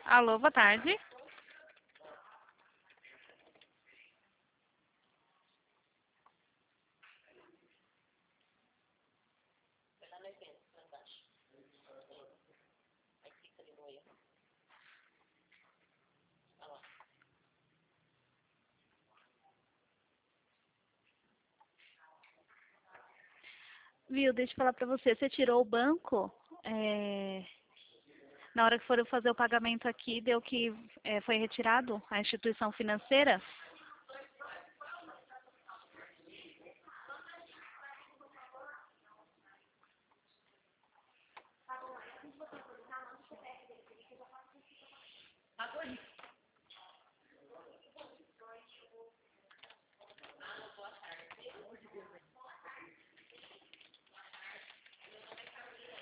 Alô, boa tarde. Viu, deixa eu falar pra você. Você tirou o banco? Na hora que foram fazer o pagamento aqui, deu que foi retirado a instituição financeira?